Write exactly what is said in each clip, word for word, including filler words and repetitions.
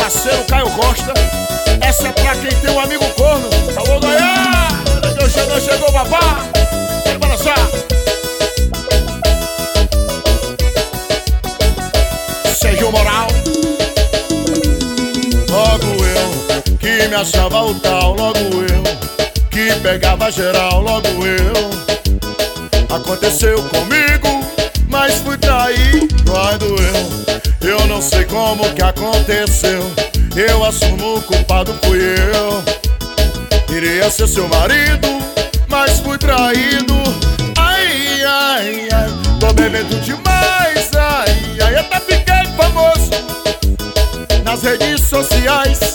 parceiro Caio Costa. Essa é pra quem tem um amigo corno. Alô, Goiás! Deus chegou, chegou, papá! Vem balançar! Sérgio Moral. Logo eu, que me achava o tal. Logo eu, que pegava geral. Logo eu, aconteceu comigo, mas fui traído. Ai, doeu. Eu não sei como que aconteceu. Eu assumo o culpado, fui eu. Queria ser seu marido, mas fui traído. Ai, ai, ai, tô bebendo demais. Ai, ai, até fiquei famoso nas redes sociais.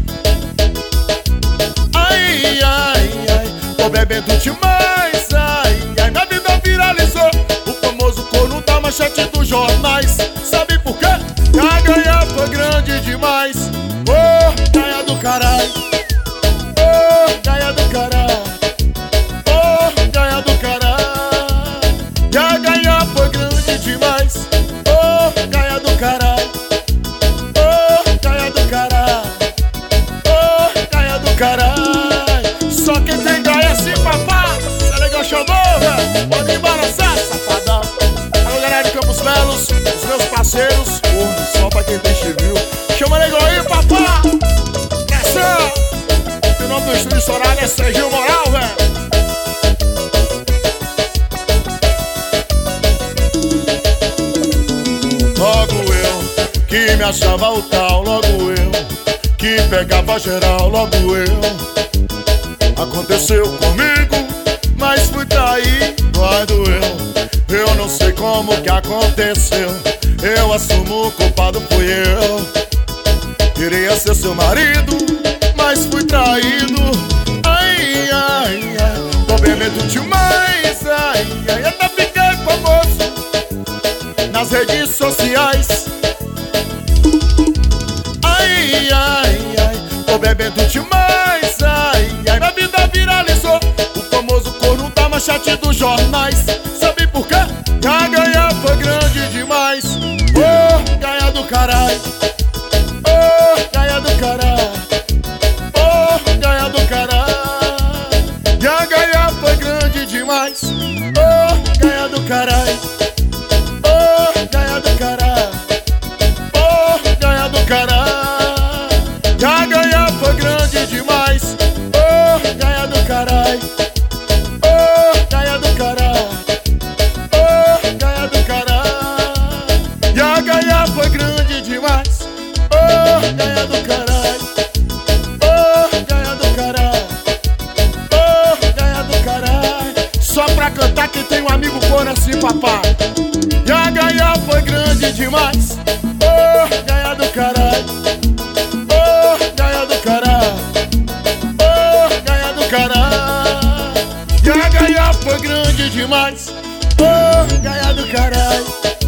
Ai, ai, ai, tô bebendo demais. Ai, ai, minha vida viralizou. O famoso corno da manchete dos jornais. Sabe por quê? A ganha foi grande demais. Oh, ganha do caralho. Oh, ganha do caralho. Oh, ganha do caralho. E a ganha foi grande demais. Oh, ganha do caralho. Oh, ganha do caralho. Oh, ganha do caralho. Só quem tem ganha sim, papá. Cê é legal, chamou, velho. Pode embalançar, safadão. Alô, galera de Campos Melos, os meus parceiros. Corno, só pra quem tem chivil. Chama legal aí, papá. Pressão. O nome do estúdio estourado é Sérgio Moral, velho. Logo eu, que me achava o tal. Logo eu, que pegava geral. Logo eu, aconteceu comigo, mas fui traído. Ai, doeu. Eu não sei como que aconteceu. Eu assumo o culpado, fui eu. Queria ser seu marido, mas fui traído. Ai, ai, ai, tô bebendo demais. Ai, ai, até fiquei famoso nas redes sociais. Ai, ai, ai, tô bebendo demais. Ai, ai, minha vida viralizou. O famoso corno da manchete dos jornais. Sabe por quê? A ganha foi grande demais. Oh, ganha do caralho. Oh, ganha do caralho. Oh, ganha do caralho. E a ganha foi grande demais. Oh, ganha do caralho. Oh, ganha do caralho. Oh, ganha do caralho. E a ganha foi grande demais. Oh, ganha do caralho. Oh, ganha do caralho. Oh, ganha do caralho. E a ganha foi grande demais. Oh, ganha do caralho. Oh, ganha do caralho. Oh, ganha do caralho. Só pra cantar quem tem um amigo corno assim, papai. E a ganha foi grande demais. Oh, ganha do caralho. Oh, ganha do caralho. Oh, ganha do caralho. E a ganha foi grande demais. Oh, ganha do caralho.